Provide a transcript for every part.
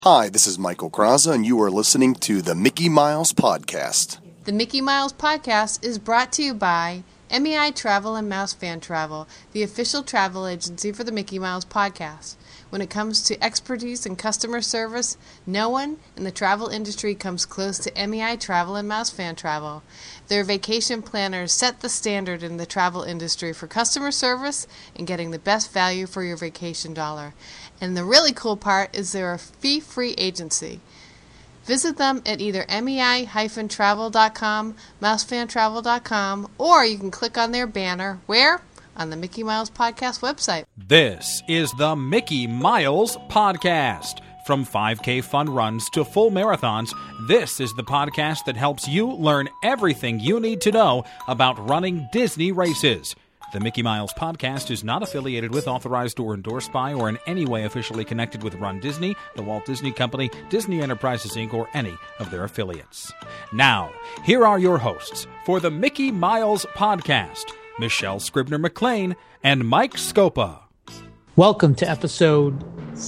Hi, this is Michael Kraza, and you are listening to the Mickey Miles Podcast. The Mickey Miles Podcast is brought to you by MEI Travel and Mouse Fan Travel, the official travel agency for the Mickey Miles Podcast. When it comes to expertise and customer service, no one in the travel industry comes close to MEI Travel and Mouse Fan Travel. Their vacation planners set the standard in the travel industry for customer service and getting the best value for your vacation dollar. And the really cool part is they're a fee-free agency. Visit them at either mei-travel.com, mousefantravel.com, or you can click on their banner, where? On the Mickey Miles Podcast website. This is the Mickey Miles Podcast. From 5K fun runs to full marathons, this is the podcast that helps you learn everything you need to know about running Disney races. The Mickey Miles Podcast is not affiliated with, authorized, or endorsed by, or in any way officially connected with Run Disney, the Walt Disney Company, Disney Enterprises, Inc., or any of their affiliates. Now, here are your hosts for the Mickey Miles Podcast, Michelle Scribner-McLean and Mike Scopa. Welcome to episode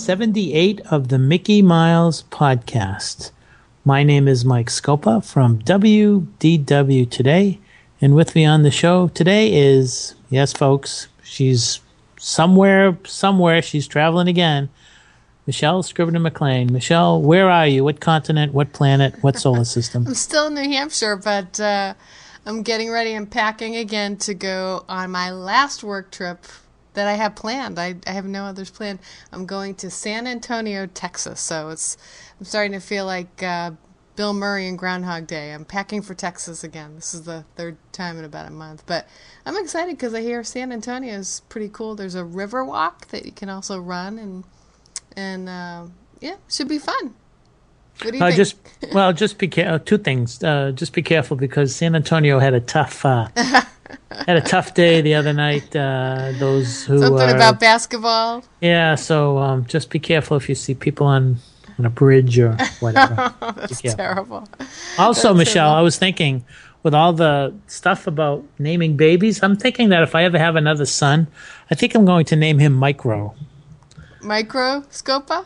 78 of the Mickey Miles Podcast. My name is Mike Scopa from WDW Today, and with me on the show today is, yes, folks, she's somewhere, she's traveling again, Michelle Scribner-McLean. Michelle, where are you? What continent, what planet, what solar system? I'm still in New Hampshire, but I'm getting ready and packing again to go on my last work trip that I have planned. I have no others planned. I'm going to San Antonio, Texas. So I'm starting to feel like Bill Murray in Groundhog Day. I'm packing for Texas again. This is the third time in about a month. But I'm excited because I hear San Antonio is pretty cool. There's a river walk that you can also run, and yeah, should be fun. What do you think? Just be careful. Two things. Just be careful because San Antonio had a tough day the other night. Those who something about basketball. Yeah, so just be careful if you see people on a bridge or whatever. That's terrible. Also, That's Michelle, terrible. I was thinking with all the stuff about naming babies, I'm thinking that if I ever have another son, I think I'm going to name him Micro. Micro Scopa?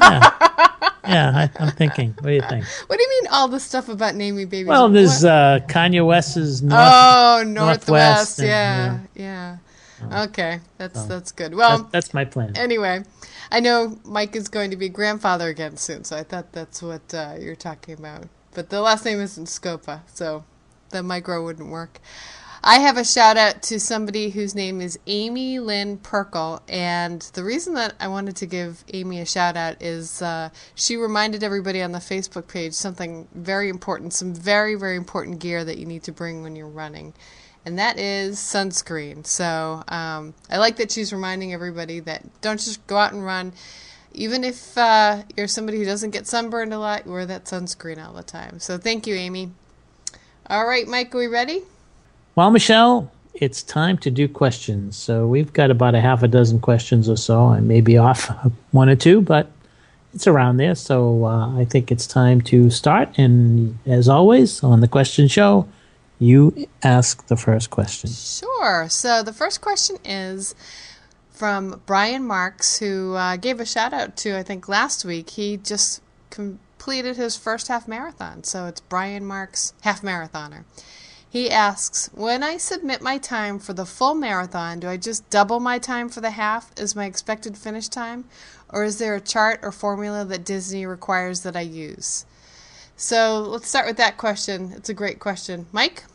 Yeah, I'm thinking. What do you think? What do you mean all the stuff about naming babies? Well, there's Kanye West's Northwest. Northwest. And, Yeah. Okay, that's good. Well, that's my plan. Anyway, I know Mike is going to be grandfather again soon, so I thought that's what you're talking about. But the last name isn't Scopa, so the Micro wouldn't work. I have a shout out to somebody whose name is Amy Lynn Perkle, and the reason that I wanted to give Amy a shout out is she reminded everybody on the Facebook page something very important, some very, very important gear that you need to bring when you're running, and that is sunscreen. So I like that she's reminding everybody that don't just go out and run. Even if you're somebody who doesn't get sunburned a lot, wear that sunscreen all the time. So thank you, Amy. All right, Mike, are we ready? Well, Michelle, it's time to do questions. So we've got about a half a dozen questions or so. I may be off one or two, but it's around there. So I think it's time to start. And as always, on the question show, you ask the first question. Sure. So the first question is from Brian Marks, who gave a shout out to, I think, last week. He just completed his first half marathon. So it's Brian Marks, half marathoner. He asks, when I submit my time for the full marathon, do I just double my time for the half as my expected finish time? Or is there a chart or formula that Disney requires that I use? So let's start with that question. It's a great question. Mike?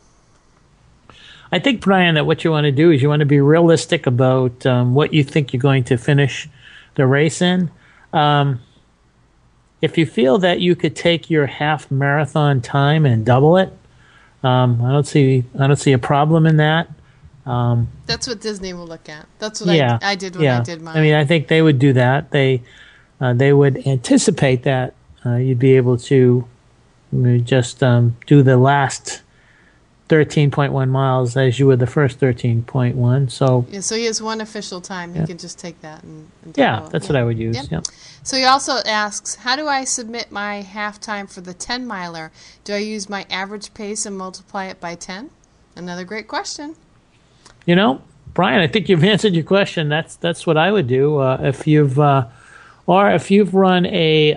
I think, Brian, that what you want to do is you want to be realistic about what you think you're going to finish the race in. If you feel that you could take your half marathon time and double it, I don't see a problem in that. That's what Disney will look at. That's what I did when I did mine. I mean, I think they would do that. They would anticipate that you'd be able to just do the last 13.1 miles as you were the first 13.1. So yeah, so he has one official time. He can just take that and that's what I would use. Yeah. So he also asks, how do I submit my half time for the 10 miler? Do I use my average pace and multiply it by 10? Another great question. Brian, I think you've answered your question. That's what I would do. If you've Or if you've run a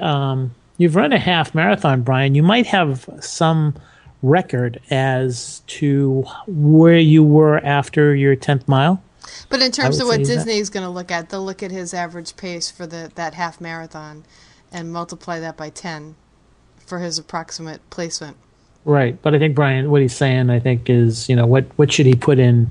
half marathon, Brian, you might have some record as to where you were after your 10th mile. But in terms of what Disney is going to look at, they'll look at his average pace for that half marathon and multiply that by 10 for his approximate placement. Right. But I think, Brian, what he's saying, I think, is, what should he put in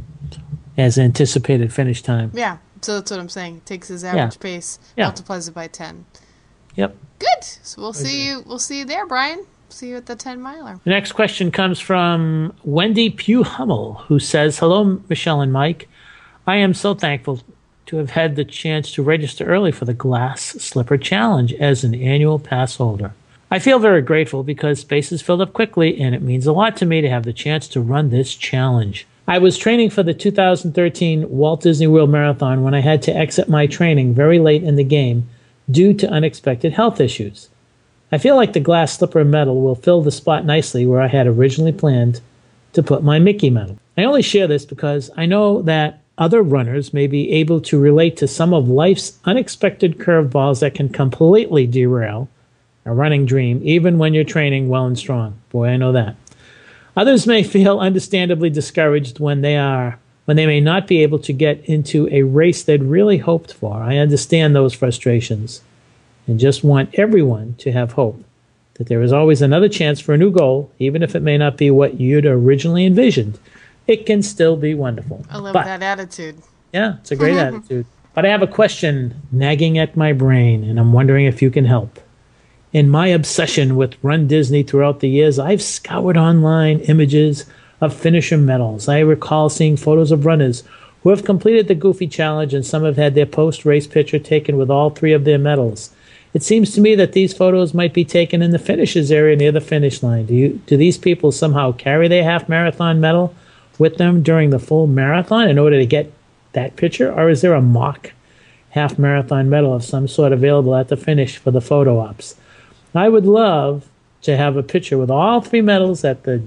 as anticipated finish time? Yeah. So that's what I'm saying. It takes his average pace, multiplies it by 10. Yep. Good. So we'll see you. We'll see you there, Brian. See you at the 10 miler. The next question comes from Wendy Pugh Hummel, who says, "Hello, Michelle and Mike. I am so thankful to have had the chance to register early for the Glass Slipper Challenge as an annual pass holder. I feel very grateful because spaces filled up quickly, and it means a lot to me to have the chance to run this challenge. I was training for the 2013 Walt Disney World Marathon when I had to exit my training very late in the game due to unexpected health issues. I feel like the Glass Slipper medal will fill the spot nicely where I had originally planned to put my Mickey medal. I only share this because I know that other runners may be able to relate to some of life's unexpected curveballs that can completely derail a running dream, even when you're training well and strong. Boy, I know that. Others may feel understandably discouraged when they may not be able to get into a race they'd really hoped for. I understand those frustrations and just want everyone to have hope that there is always another chance for a new goal, even if it may not be what you'd originally envisioned. It can still be wonderful." I love that attitude. Yeah, it's a great attitude. But I have a question nagging at my brain, and I'm wondering if you can help. In my obsession with Run Disney throughout the years, I've scoured online images of finisher medals. I recall seeing photos of runners who have completed the Goofy Challenge, and some have had their post-race picture taken with all 3 of their medals. It seems to me that these photos might be taken in the finishers area near the finish line. Do these people somehow carry their half marathon medal with them during the full marathon in order to get that picture? Or is there a mock half marathon medal of some sort available at the finish for the photo ops? I would love to have a picture with all 3 medals at the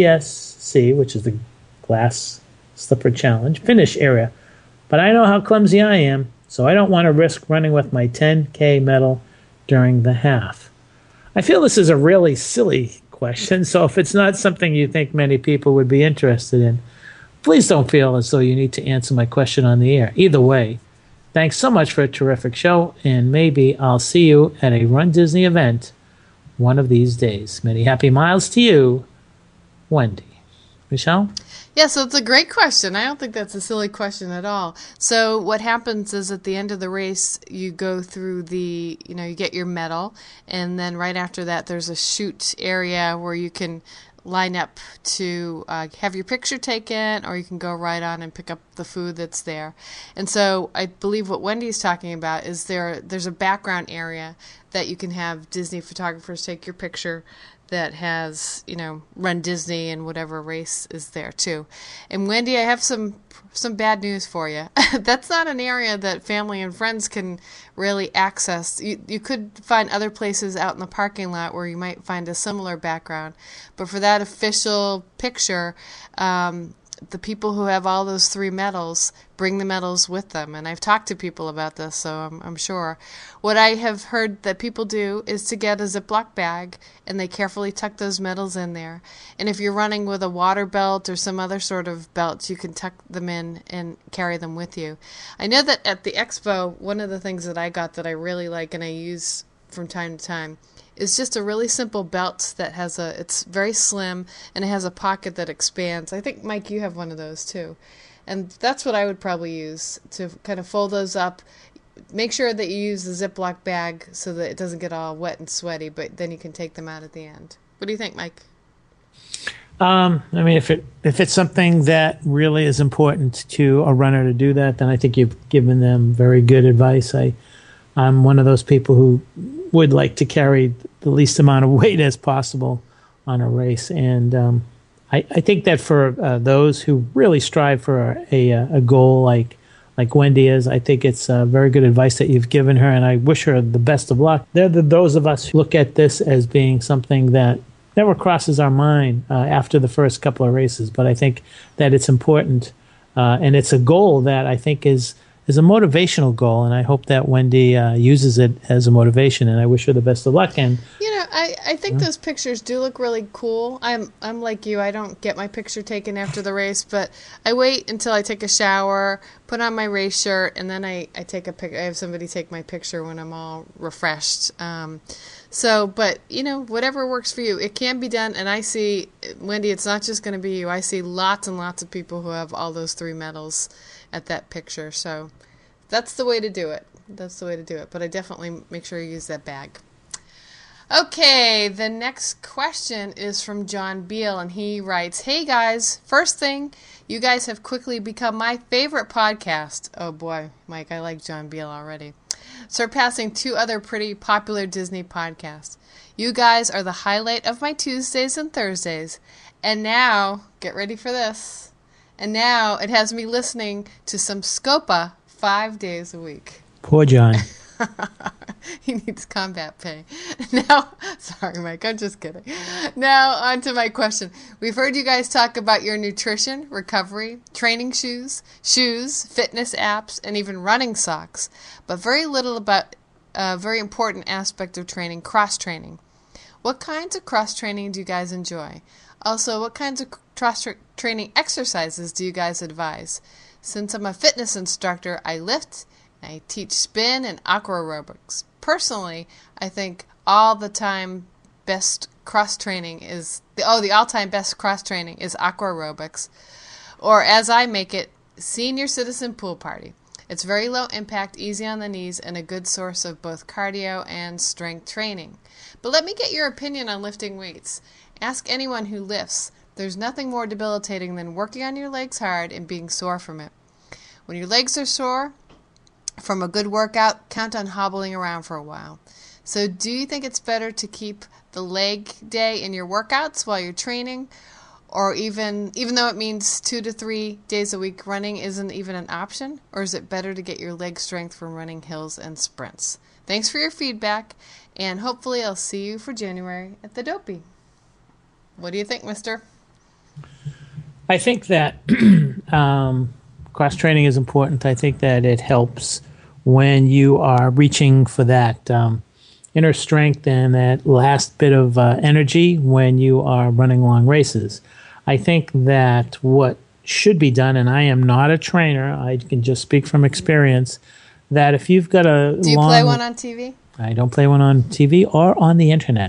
GSC, which is the Glass Slipper Challenge, finish area. But I know how clumsy I am, so I don't want to risk running with my 10K medal during the half. I feel this is a really silly question, so if it's not something you think many people would be interested in, please don't feel as though you need to answer my question on the air. Either way, thanks so much for a terrific show, and maybe I'll see you at a Run Disney event one of these days. Many happy miles to you, Wendy. Michelle? Yeah, so it's a great question. I don't think that's a silly question at all. So what happens is at the end of the race, you go through you get your medal, and then right after that, there's a shoot area where you can line up to have your picture taken, or you can go right on and pick up the food that's there. And so I believe what Wendy's talking about is there's a background area that you can have Disney photographers take your picture that has, Run Disney and whatever race is there too. And Wendy, I have some bad news for you. That's not an area that family and friends can really access. You could find other places out in the parking lot where you might find a similar background. But for that official picture, the people who have all those 3 medals bring the medals with them. And I've talked to people about this, so I'm sure. What I have heard that people do is to get a Ziploc bag, and they carefully tuck those medals in there. And if you're running with a water belt or some other sort of belt, you can tuck them in and carry them with you. I know that at the expo, one of the things that I got that I really like and I use from time to time is just a really simple belt that it's very slim, and it has a pocket that expands. I think, Mike, you have one of those too. And that's what I would probably use to kind of fold those up. Make sure that you use the Ziploc bag so that it doesn't get all wet and sweaty, but then you can take them out at the end. What do you think, Mike? If it's something that really is important to a runner to do that, then I think you've given them very good advice. I'm one of those people who would like to carry the least amount of weight as possible on a race. And I think that for those who really strive for a goal like Wendy is, I think it's very good advice that you've given her, and I wish her the best of luck. They're those of us who look at this as being something that never crosses our mind after the first couple of races, but I think that it's important, and it's a goal that I think is is a motivational goal, and I hope that Wendy uses it as a motivation, and I wish her the best of luck. And I think those pictures do look really cool. I'm like you. I don't get my picture taken after the race, but I wait until I take a shower, put on my race shirt, and then I take a pic. I have somebody take my picture when I'm all refreshed. But whatever works for you, it can be done. And I see, Wendy, it's not just going to be you. I see lots and lots of people who have all those 3 medals at that picture. So that's the way to do it. But I definitely make sure you use that bag. Okay, the next question is from John Beal, and he writes, "Hey guys, first thing, you guys have quickly become my favorite podcast." Oh boy, Mike, I like John Beal already. "Surpassing 2 other pretty popular Disney podcasts. You guys are the highlight of my Tuesdays and Thursdays. And now, get ready for this, and now it has me listening to some Scopa 5 days a week." Poor John. He needs combat pay. Now, sorry, Mike, I'm just kidding. Now, on to my question. We've heard you guys talk about your nutrition, recovery, training shoes, fitness apps, and even running socks, but very little about a very important aspect of training, cross-training. What kinds of cross-training do you guys enjoy? Also, what kinds of cross-training exercises do you guys advise? Since I'm a fitness instructor, I lift, I teach spin and aqua aerobics. Personally, I think the all-time best cross-training is aqua aerobics, or as I make it, senior citizen pool party. It's very low impact, easy on the knees, and a good source of both cardio and strength training. But let me get your opinion on lifting weights. Ask anyone who lifts. There's nothing more debilitating than working on your legs hard and being sore from it. When your legs are sore from a good workout, count on hobbling around for a while. So do you think it's better to keep the leg day in your workouts while you're training? Or even though it means 2 to 3 days a week, running isn't even an option? Or is it better to get your leg strength from running hills and sprints? Thanks for your feedback, and hopefully I'll see you for January at the Dopey. What do you think, mister? I think that cross-training is important. I think that it helps when you are reaching for that inner strength and that last bit of energy when you are running long races. I think that what should be done, and I am not a trainer, I can just speak from experience, that if you've got a Do you play one on TV? I don't play one on TV or on the internet.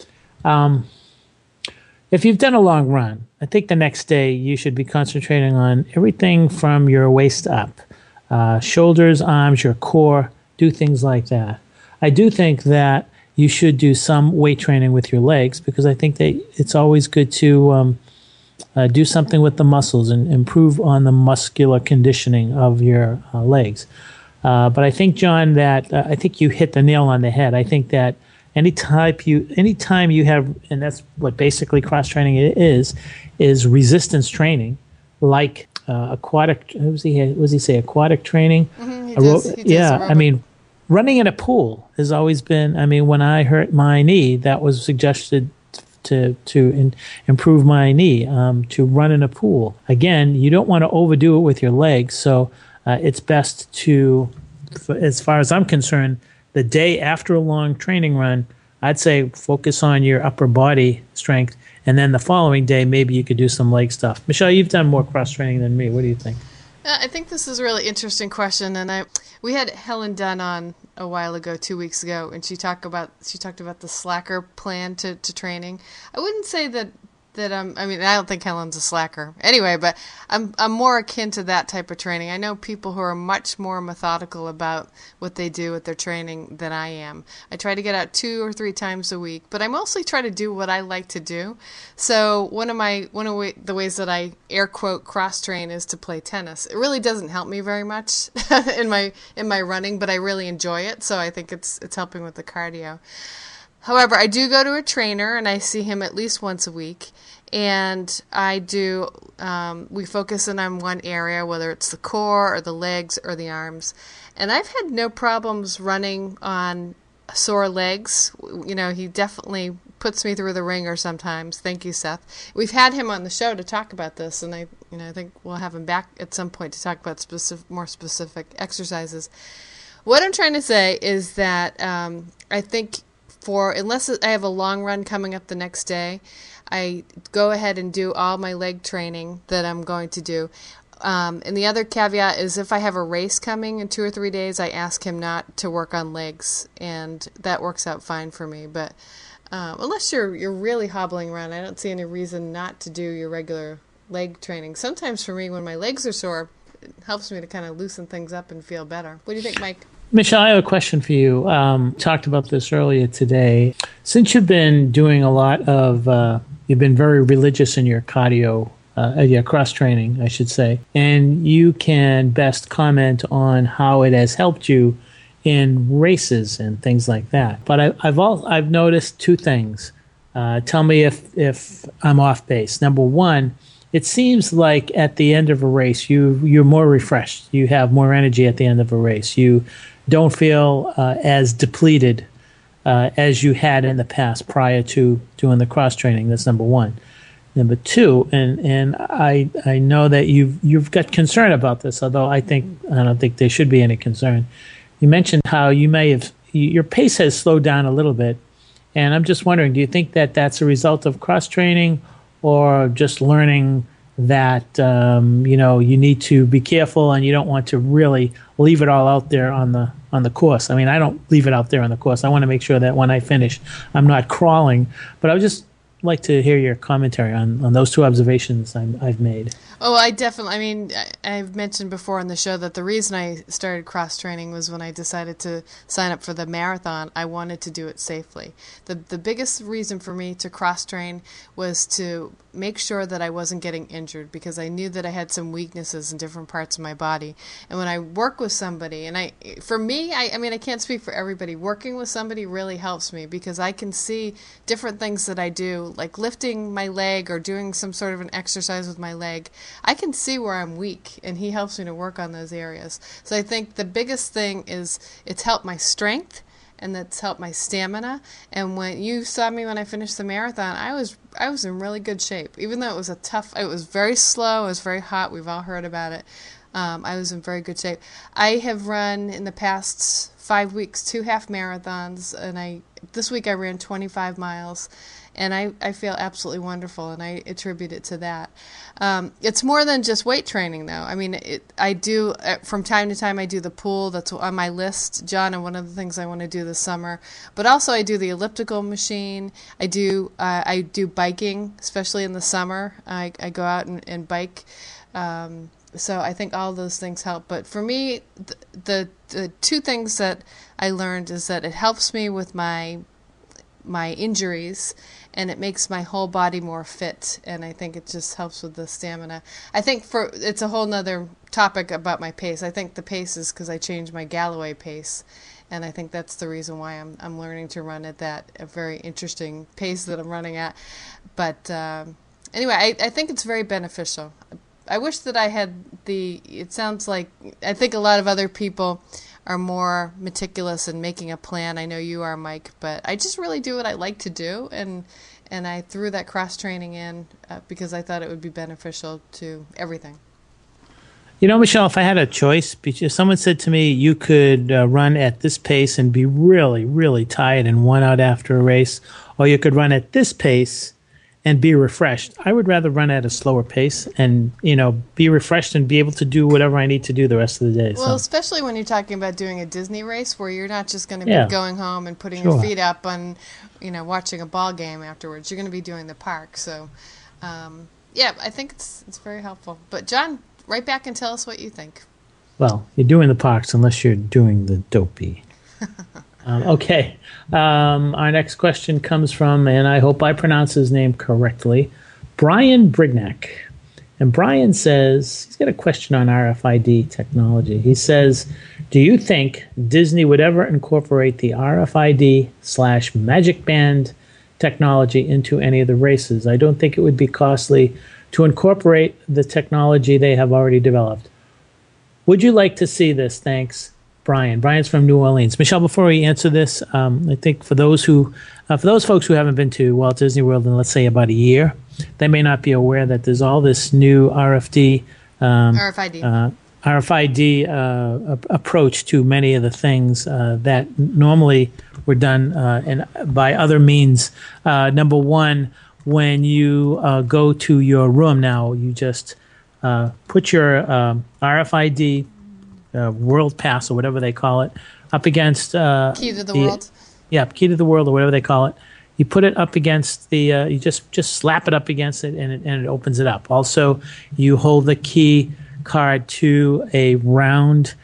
If you've done a long run, I think the next day you should be concentrating on everything from your waist up. Shoulders, arms, your core, do things like that. I do think that you should do some weight training with your legs because I think that it's always good to do something with the muscles and improve on the muscular conditioning of your legs. But I think, John, that I think you hit the nail on the head. I think that anytime you have, and that's what basically cross-training is resistance training, like aquatic, what does he say, aquatic training? Mm-hmm, he does I mean, running in a pool has always been, when I hurt my knee, that was suggested to improve my knee, to run in a pool. Again, you don't want to overdo it with your legs, so it's best to, as far as I'm concerned, the day after a long training run, I'd say focus on your upper body strength, and then the following day, maybe you could do some leg stuff. Michelle, you've done more cross-training than me. What do you think? I think this is a really interesting question, and we had Helen Dunn on a while ago, 2 weeks ago, and she talked about the slacker plan to training. I wouldn't say that I don't think Helen's a slacker. Anyway, but I'm more akin to that type of training. I know people who are much more methodical about what they do with their training than I am. I try to get out 2 or 3 times a week, but I mostly try to do what I like to do. So one of the ways that I air quote cross train is to play tennis. It really doesn't help me very much in my running, but I really enjoy it. So I think it's helping with the cardio. However, I do go to a trainer, and I see him at least once a week, and we focus in on one area, whether it's the core or the legs or the arms, and I've had no problems running on sore legs. He definitely puts me through the ringer sometimes. Thank you, Seth. We've had him on the show to talk about this, and I think we'll have him back at some point to talk about more specific exercises. What I'm trying to say is that I think unless I have a long run coming up the next day, I go ahead and do all my leg training that I'm going to do. And the other caveat is if I have a race coming in 2 or 3 days, I ask him not to work on legs, and that works out fine for me. But unless you're really hobbling around, I don't see any reason not to do your regular leg training. Sometimes for me, when my legs are sore, it helps me to kind of loosen things up and feel better. What do you think, Mike? Michelle, I have a question for you. Talked about this earlier today. Since you've been doing a lot of, you've been very religious in your cardio, your cross training, I should say, and you can best comment on how it has helped you in races and things like that. But I've noticed two things. Tell me if I'm off base. Number one, it seems like at the end of a race, you're more refreshed. You have more energy at the end of a race. You don't feel as depleted as you had in the past prior to doing the cross training. That's number one. Number two, and I know that you've got concern about this, although I don't think there should be any concern. You mentioned how your pace has slowed down a little bit, and I'm just wondering, do you think that that's a result of cross training, or just learning that you need to be careful and you don't want to really leave it all out there on the course? I mean, I don't leave it out there on the course. I want to make sure that when I finish, I'm not crawling. But I would just like to hear your commentary on those two observations I've made. Oh, I've mentioned before on the show that the reason I started cross-training was when I decided to sign up for the marathon, I wanted to do it safely. The biggest reason for me to cross-train was to make sure that I wasn't getting injured, because I knew that I had some weaknesses in different parts of my body. And when I work with somebody, and I can't speak for everybody, working with somebody really helps me, because I can see different things that I do, like lifting my leg or doing some sort of an exercise with my leg. I can see where I'm weak, and he helps me to work on those areas. So I think the biggest thing is it's helped my strength, and that's helped my stamina. And when you saw me when I finished the marathon, I was in really good shape. Even though it was very slow, it was very hot, we've all heard about it. I was in very good shape. I have run in the past 5 weeks 2 half marathons, and this week I ran 25 miles. And I feel absolutely wonderful, and I attribute it to that. It's more than just weight training, though. I mean, I do, from time to time, I do the pool. That's on my list, John, and one of the things I want to do this summer. But also I do the elliptical machine. I do biking, especially in the summer. I go out and bike. So I think all those things help. But for me, the two things that I learned is that it helps me with my injuries, and it makes my whole body more fit, and I think it just helps with the stamina. I think it's a whole nother topic about my pace. I think the pace is because I changed my Galloway pace, and I think that's the reason why I'm learning to run at a very interesting pace that I'm running at. But anyway, I think it's very beneficial. I wish that I had it sounds like, I think a lot of other people are more meticulous in making a plan. I know you are, Mike, but I just really do what I like to do, and I threw that cross-training in because I thought it would be beneficial to everything. You know, Michelle, if I had a choice, if someone said to me, you could run at this pace and be really, really tired and worn out after a race, or you could run at this pace and be refreshed, I would rather run at a slower pace and, be refreshed and be able to do whatever I need to do the rest of the day. Well, especially when you're talking about doing a Disney race where you're not just going to be going home and putting your feet up and, watching a ball game afterwards. You're going to be doing the park. So, I think it's very helpful. But, John, write back and tell us what you think. Well, you're doing the parks unless you're doing the dopey. Okay. Our next question comes from, and I hope I pronounce his name correctly, Brian Brignac. And Brian says, he's got a question on RFID technology. He says, do you think Disney would ever incorporate the RFID/Magic Band technology into any of the races? I don't think it would be costly to incorporate the technology they have already developed. Would you like to see this? Thanks, Brian. Brian's from New Orleans. Michelle, before we answer this, I think for those folks who haven't been to Walt Disney World in, let's say, about a year, they may not be aware that there's all this new RFID approach to many of the things that normally were done by other means. Number one, when you go to your room now, you just put your RFID World Pass or whatever they call it up against Key to the World. Yeah, Key to the World or whatever they call it. You put it up against you just slap it up against it and it opens it up. Also, you hold the key card to a round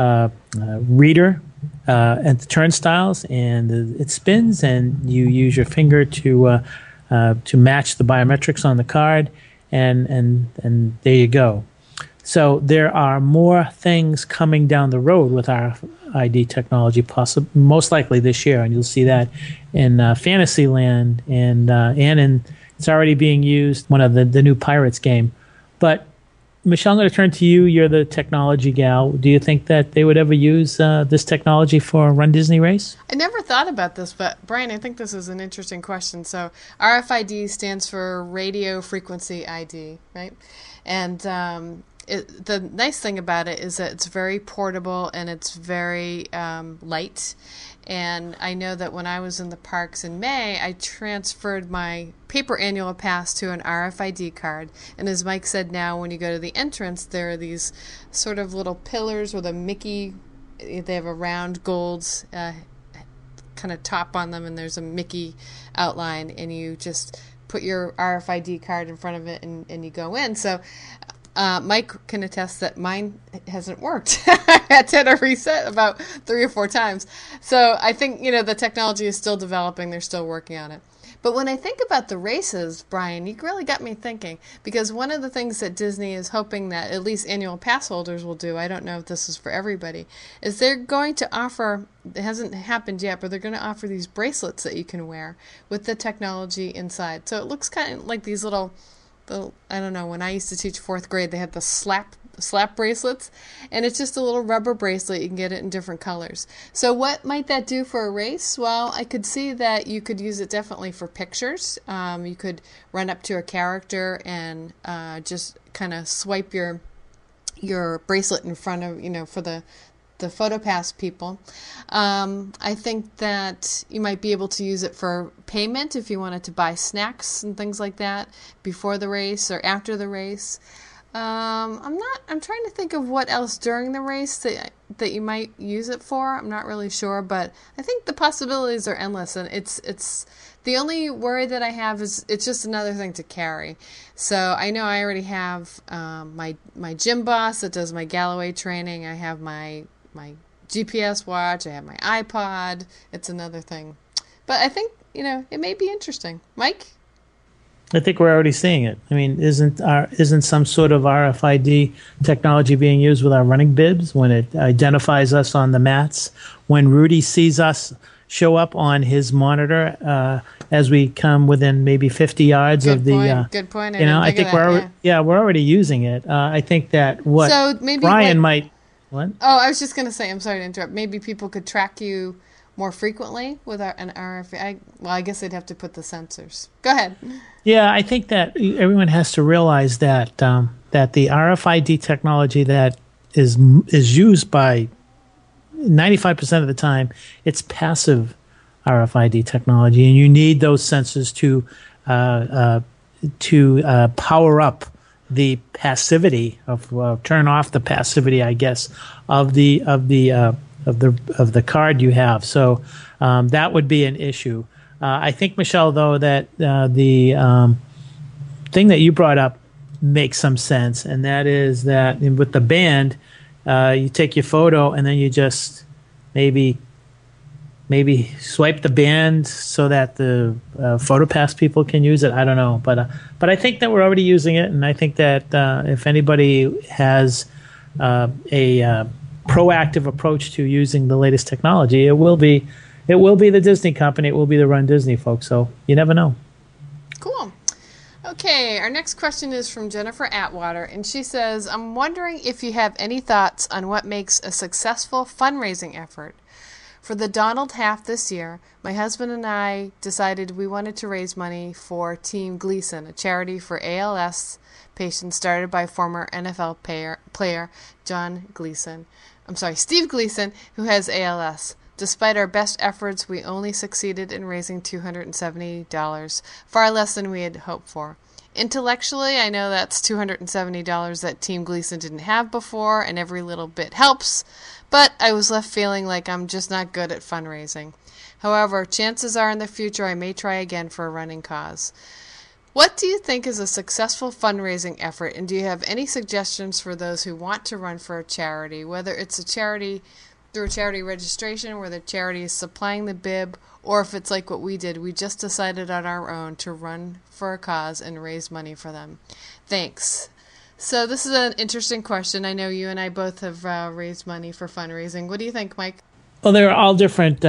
reader at the turnstiles, and it spins, and you use your finger to match the biometrics on the card, and there you go. So there are more things coming down the road with our ID technology, most likely this year, and you'll see that in Fantasyland, and it's already being used, one of the new Pirates game. But Michelle, I'm going to turn to you. You're the technology gal. Do you think that they would ever use this technology for a Run Disney race? I never thought about this, but Brian, I think this is an interesting question. So RFID stands for radio frequency ID, right? And the nice thing about it is that it's very portable and it's very light. And I know that when I was in the parks in May, I transferred my paper annual pass to an RFID card. And as Mike said, now when you go to the entrance, there are these sort of little pillars with a Mickey. They have a round gold kind of top on them, and there's a Mickey outline. And you just put your RFID card in front of it, and you go in. So Mike can attest that mine hasn't worked. I had to hit a reset about 3 or 4 times. So I think, the technology is still developing. They're still working on it. But when I think about the races, Brian, you really got me thinking. Because one of the things that Disney is hoping that at least annual pass holders will do, I don't know if this is for everybody, is they're going to offer, it hasn't happened yet, but they're going to offer these bracelets that you can wear with the technology inside. So it looks kind of like these little, I don't know, when I used to teach 4th grade, they had the slap bracelets, and it's just a little rubber bracelet. You can get it in different colors. So what might that do for a race? Well, I could see that you could use it definitely for pictures. You could run up to a character and just kind of swipe your bracelet in front of, for the PhotoPass people. I think that you might be able to use it for payment if you wanted to buy snacks and things like that before the race or after the race. I'm trying to think of what else during the race that you might use it for. I'm not really sure, but I think the possibilities are endless, and it's the only worry that I have is it's just another thing to carry. So I know I already have my gym boss that does my Galloway training. I have my GPS watch. I have my iPod. It's another thing. But I think, it may be interesting. Mike? I think we're already seeing it. I mean, isn't some sort of RFID technology being used with our running bibs when it identifies us on the mats? When Rudy sees us show up on his monitor as we come within maybe 50 yards of the... Good point. I think we're already using it. I think that so maybe Brian might... What? Oh, I was just going to say, I'm sorry to interrupt. Maybe people could track you more frequently with an RFID. I guess they'd have to put the sensors. Go ahead. Yeah, I think that everyone has to realize that that the RFID technology that is used by 95% of the time, it's passive RFID technology, and you need those sensors to power up the passivity of turn off the passivity, I guess, of the card you have. So that would be an issue. I think, Michelle, though, that the thing that you brought up makes some sense, and that is that with the band, you take your photo and then you just maybe swipe the band so that the PhotoPass people can use it. I don't know, but I think that we're already using it, and I think that if anybody has a proactive approach to using the latest technology, it will be the Disney company. It will be the Run Disney folks. So you never know. Cool. Okay, our next question is from Jennifer Atwater, and she says, I'm wondering if you have any thoughts on what makes a successful fundraising effort. For the Donald Half this year, my husband and I decided we wanted to raise money for Team Gleason, a charity for ALS patients started by former NFL player Steve Gleason, who has ALS. Despite our best efforts, we only succeeded in raising $270, far less than we had hoped for. Intellectually, I know that's $270 that Team Gleason didn't have before, and every little bit helps, but I was left feeling like I'm just not good at fundraising. However, chances are in the future I may try again for a running cause. What do you think is a successful fundraising effort, and do you have any suggestions for those who want to run for a charity, whether it's a charity through a charity registration where the charity is supplying the bib, or if it's like what we did, we just decided on our own to run for a cause and raise money for them. Thanks. So this is an interesting question. I know you and I both have raised money for fundraising. What do you think, Mike? Well, there are all different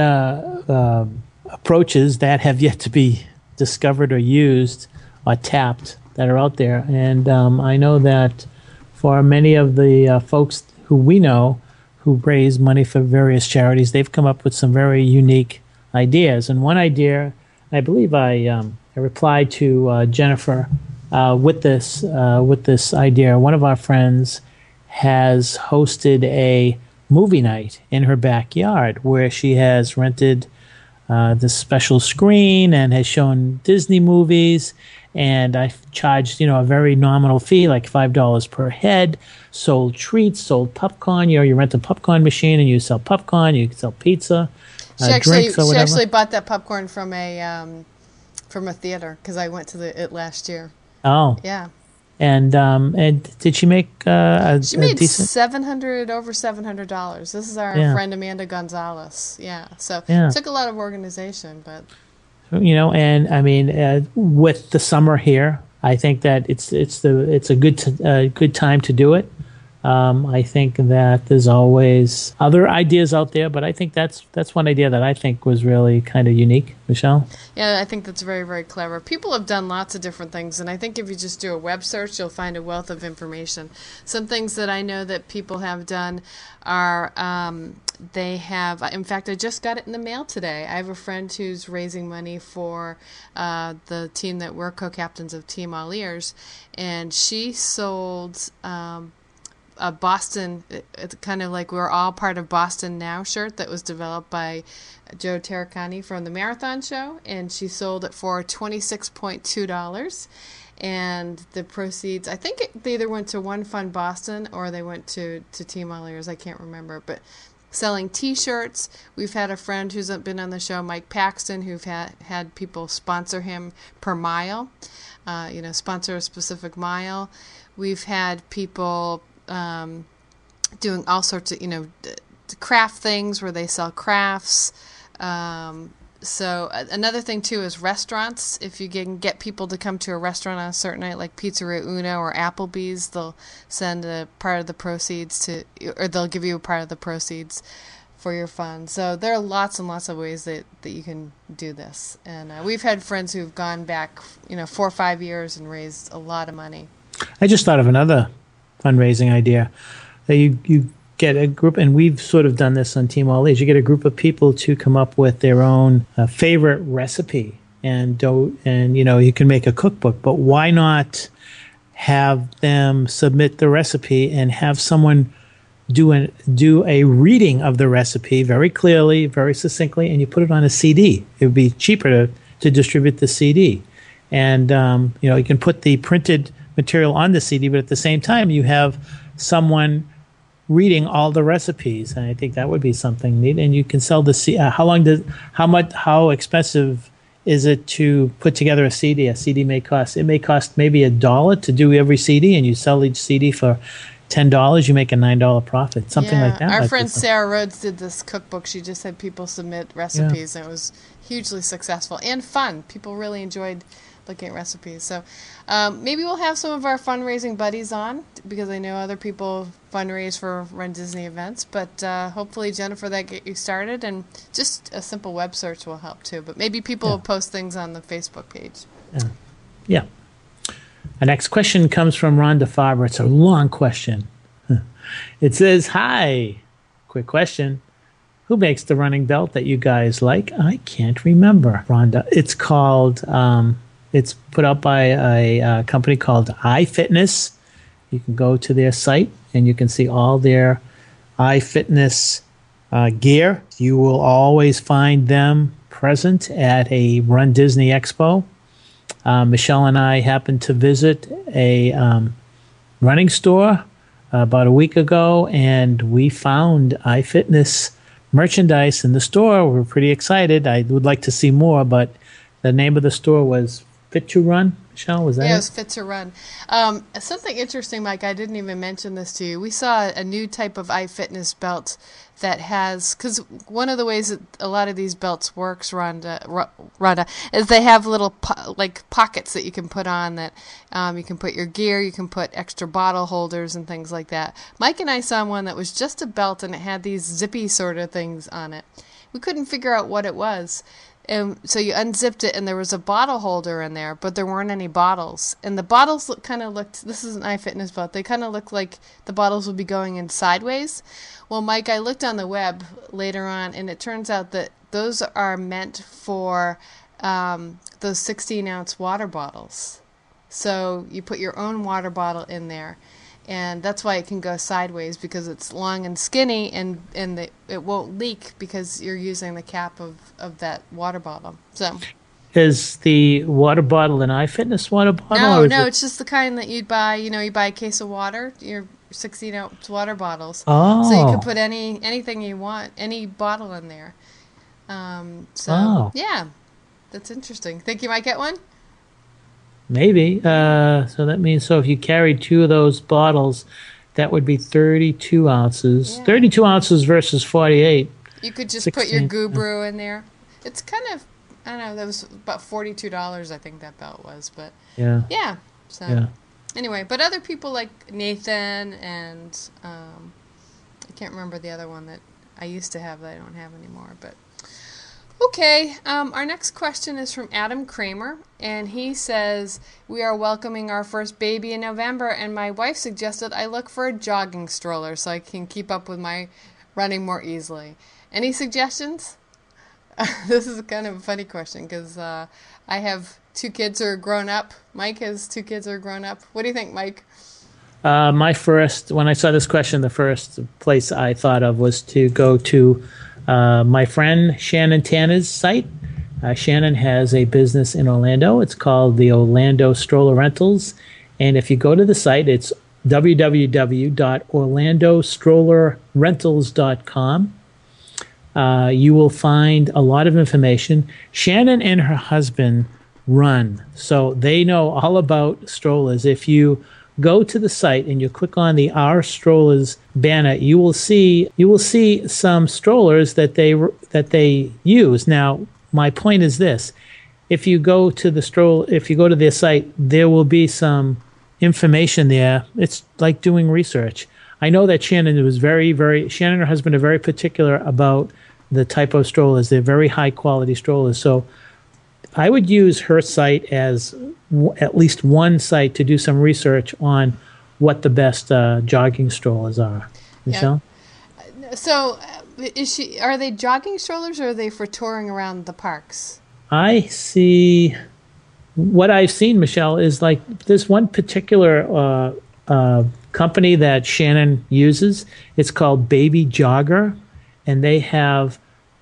approaches that have yet to be discovered or used or tapped that are out there. And I know that for many of the folks who we know who raise money for various charities, they've come up with some very unique ideas. And one idea, I believe I replied to Jennifer with this idea. One of our friends has hosted a movie night in her backyard where she has rented this special screen and has shown Disney movies. And I charged, a very nominal fee, like $5 per head, sold treats, sold popcorn. You rent a popcorn machine and you sell popcorn, you sell pizza, drinks or whatever. She actually bought that popcorn from a theater because I went to it last year. Oh. Yeah. And did she make She made decent? over $700. This is our friend Amanda Gonzalez. Yeah. So it took a lot of organization, but... and I mean, with the summer here, I think that it's a good time to do it. I think that there's always other ideas out there, but I think that's one idea that I think was really kind of unique. Michelle? Yeah, I think that's very, very clever. People have done lots of different things, and I think if you just do a web search, you'll find a wealth of information. Some things that I know that people have done are they have, in fact, I just got it in the mail today. I have a friend who's raising money for the team that we're co-captains of, Team All Ears, and she sold a Boston, it's kind of like we're all part of Boston Now shirt that was developed by Joe Terracani from the Marathon Show, and she sold it for $26.2. And the proceeds, I think they either went to One Fund Boston or they went to Team All Ears, I can't remember, but selling T-shirts. We've had a friend who's been on the show, Mike Paxton, who've had people sponsor him per mile, sponsor a specific mile. We've had people doing all sorts of, craft things where they sell crafts. So another thing, too, is restaurants. If you can get people to come to a restaurant on a certain night, like Pizzeria Uno or Applebee's, they'll send a part of the proceeds or they'll give you a part of the proceeds for your fund. So there are lots and lots of ways that you can do this. And we've had friends who've gone back, 4 or 5 years and raised a lot of money. I just thought of another fundraising idea. That you get a group, and we've sort of done this on Team All Ears. You get a group of people to come up with their own favorite recipe, and you can make a cookbook. But why not have them submit the recipe and have someone do a reading of the recipe very clearly, very succinctly, and you put it on a CD? It would be cheaper to distribute the CD, and you can put the printed material on the CD, but at the same time you have someone reading all the recipes, and I think that would be something neat. And you can sell the CD. How expensive is it to put together a CD? A CD may cost maybe $1 to do every CD, and you sell each CD for $10. You make a $9 profit, something like that. Our friend Sarah Rhodes did this cookbook. She just had people submit recipes, and it was hugely successful and fun. People really enjoyed looking at recipes. So maybe we'll have some of our fundraising buddies on, because I know other people fundraise for Run Disney events, but hopefully, Jennifer, that get you started, and just a simple web search will help too. But maybe people will post things on the Facebook page. Yeah. Our next question comes from Rhonda Faber. It's a long question. It says, hi, quick question. Who makes the running belt that you guys like? I can't remember, Rhonda. It's called, it's put out by a company called iFitness. You can go to their site and you can see all their iFitness gear. You will always find them present at a Run Disney Expo. Michelle and I happened to visit a running store about a week ago, and we found iFitness merchandise in the store. We're pretty excited. I would like to see more, but the name of the store was Fit to Run. Michelle, was that Yeah, it was Fit to Run. Something interesting, Mike, I didn't even mention this to you. We saw a new type of iFitness belt that has, because one of the ways that a lot of these belts works, Rhonda, is they have little pockets that you can put on that you can put your gear, you can put extra bottle holders and things like that. Mike and I saw one that was just a belt and it had these zippy sort of things on it. We couldn't figure out what it was. So you unzipped it and there was a bottle holder in there, but there weren't any bottles. And the bottles looked, this is an iFitness belt, they kind of look like the bottles would be going in sideways. Well, Mike, I looked on the web later on and it turns out that those are meant for those 16-ounce water bottles. So you put your own water bottle in there. And that's why it can go sideways, because it's long and skinny, and it won't leak because you're using the cap of that water bottle. So, is the water bottle an iFitness water bottle? No, it's just the kind that you'd buy. You know, you buy a case of water, your 16-ounce water bottles. Oh. So you can put anything you want, any bottle in there. Yeah, that's interesting. Think you might get one? Maybe. So that means, if you carried two of those bottles, that would be 32 ounces. Yeah. 32 ounces versus 48. You could just 16. Put your Gubru in there. It's kind of, I don't know, that was about $42, I think that belt was. But yeah. So yeah. Anyway, but other people like Nathan and I can't remember the other one that I used to have that I don't have anymore, but okay, our next question is from Adam Kramer, and he says, we are welcoming our first baby in November, and my wife suggested I look for a jogging stroller so I can keep up with my running more easily. Any suggestions? This is kind of a funny question, because I have 2 kids who are grown up. Mike has 2 kids who are grown up. What do you think, Mike? When I saw this question, the first place I thought of was to go to my friend Shannon Tanner's site. Shannon has a business in Orlando. It's called the Orlando Stroller Rentals. And if you go to the site, it's www.orlandostrollerrentals.com. You will find a lot of information. Shannon and her husband run, so they know all about strollers. If you go to the site and you click on the Our Strollers banner, you will see some strollers that they use. Now, my point is this: if you go to their site, there will be some information there. It's like doing research. I know that Shannon and her husband are very particular about the type of strollers. They're very high quality strollers. So I would use her site as at least one site to do some research on what the best jogging strollers are. Michelle? Yeah. So, are they jogging strollers, or are they for touring around the parks? What I've seen, Michelle, is like there's one particular company that Shannon uses. It's called Baby Jogger, and they have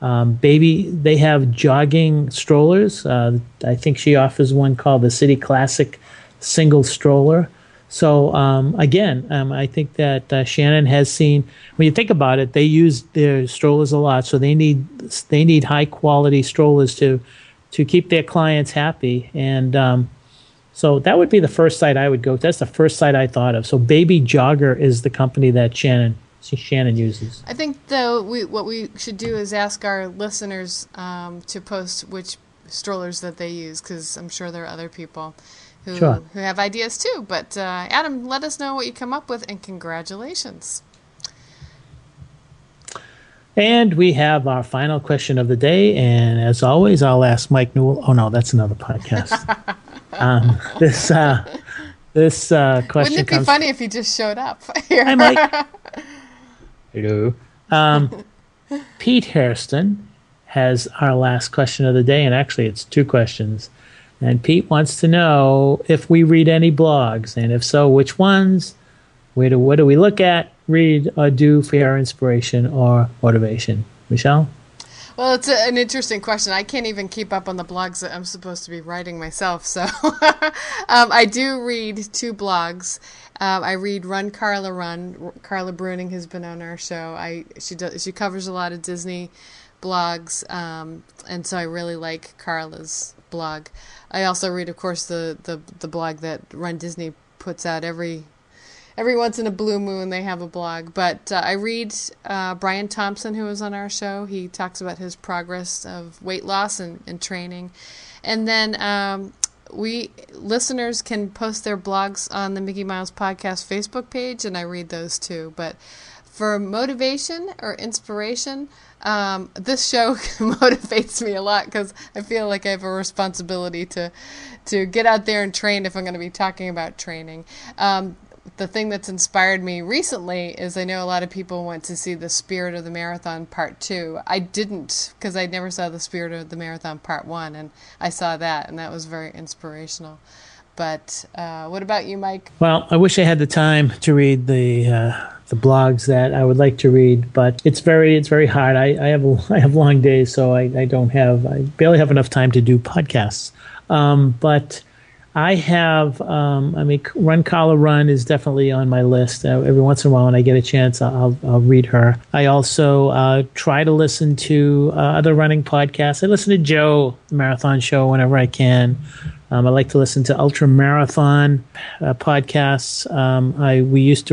jogging strollers. I think she offers one called the City Classic Single Stroller. So I think that Shannon has seen. When you think about it, they use their strollers a lot, so they need high quality strollers to keep their clients happy. And so that would be the first site I would go to. That's the first site I thought of. So Baby Jogger is the company that Shannon uses. I think, though, what we should do is ask our listeners to post which strollers that they use, because I'm sure there are other people who have ideas too. But Adam, let us know what you come up with, and congratulations. And we have our final question of the day, and as always, I'll ask Mike Newell. Oh no, that's another podcast. This question Wouldn't it be comes... funny if he just showed up here? Hi, Mike. Hello. Pete Hairston has our last question of the day, and actually it's 2 questions. And Pete wants to know if we read any blogs, and if so, which ones? What do we look at, read, or do for our inspiration or motivation? Michelle? Well, it's an interesting question. I can't even keep up on the blogs that I'm supposed to be writing myself. So I do read 2 blogs. I read Run Carla Run. Carla Bruning has been on our show. She covers a lot of Disney blogs, and so I really like Carla's blog. I also read, of course, the blog that Run Disney puts out every once in a blue moon. They have a blog. But I read Brian Thompson, who was on our show. He talks about his progress of weight loss and training. And then we listeners can post their blogs on the Mickey Miles Podcast Facebook page, and I read those too. But for motivation or inspiration, this show motivates me a lot because I feel like I have a responsibility to get out there and train if I'm going to be talking about training. The thing that's inspired me recently is I know a lot of people went to see The Spirit of the Marathon Part 2. I didn't, because I never saw The Spirit of the Marathon Part 1, and I saw that, and that was very inspirational. But what about you, Mike? Well, I wish I had the time to read the blogs that I would like to read, but it's very hard. I have long days, so I barely have enough time to do podcasts. But I have, Run Carla Run is definitely on my list. Every once in a while when I get a chance, I'll read her. I also try to listen to other running podcasts. I listen to Joe, the Marathon Show, whenever I can. I like to listen to ultra marathon podcasts. I used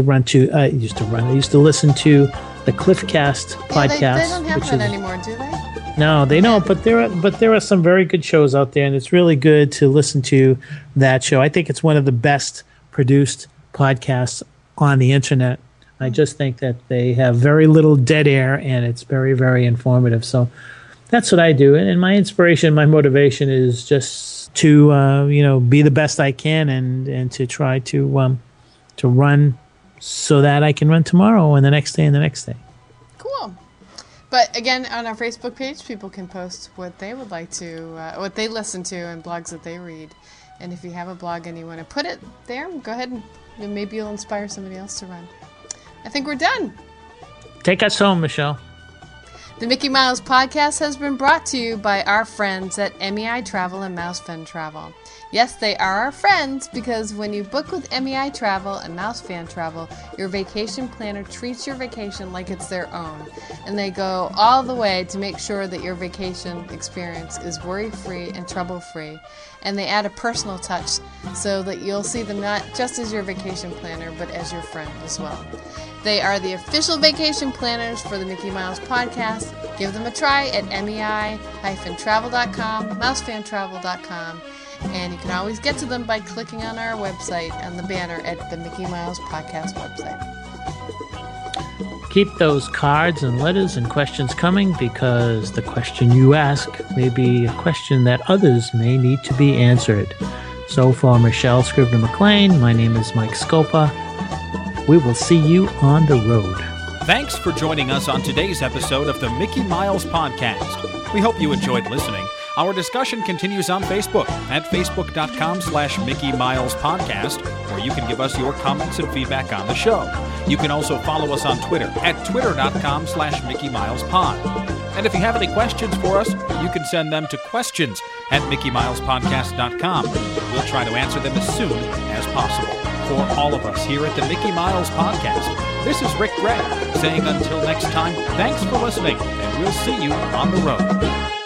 to listen to the Cliffcast podcast. They don't have that anymore, do they? No, they don't. But there are some very good shows out there, and it's really good to listen to that show. I think it's one of the best produced podcasts on the internet. I just think that they have very little dead air, and it's very, very informative. So that's what I do. And my inspiration, my motivation is just to be the best I can, and to try to run so that I can run tomorrow and the next day and the next day. Cool. But again, on our Facebook page, people can post what they would like to, what they listen to, and blogs that they read. And if you have a blog and you want to put it there, go ahead and maybe you'll inspire somebody else to run. I think we're done. Take us home, Michelle. The Mickey Miles Podcast has been brought to you by our friends at MEI Travel and Mousefan Travel. Yes, they are our friends because when you book with MEI Travel and Mousefan Travel, your vacation planner treats your vacation like it's their own. And they go all the way to make sure that your vacation experience is worry-free and trouble-free. And they add a personal touch so that you'll see them not just as your vacation planner, but as your friend as well. They are the official vacation planners for the Mickey Miles Podcast. Give them a try at MEI-travel.com, mousefantravel.com, and you can always get to them by clicking on our website and the banner at the Mickey Miles Podcast website. Keep those cards and letters and questions coming, because the question you ask may be a question that others may need to be answered. So for Michelle Scribner-McLean, my name is Mike Scopa. We will see you on the road. Thanks for joining us on today's episode of the Mickey Miles Podcast. We hope you enjoyed listening. Our discussion continues on Facebook at facebook.com/Mickey Miles Podcast, where you can give us your comments and feedback on the show. You can also follow us on Twitter at twitter.com/Mickey Miles Pod. And if you have any questions for us, you can send them to questions@MickeyMilesPodcast.com. We'll try to answer them as soon as possible. For all of us here at the Mickey Miles Podcast, this is Rick Gray saying until next time, thanks for listening, and we'll see you on the road.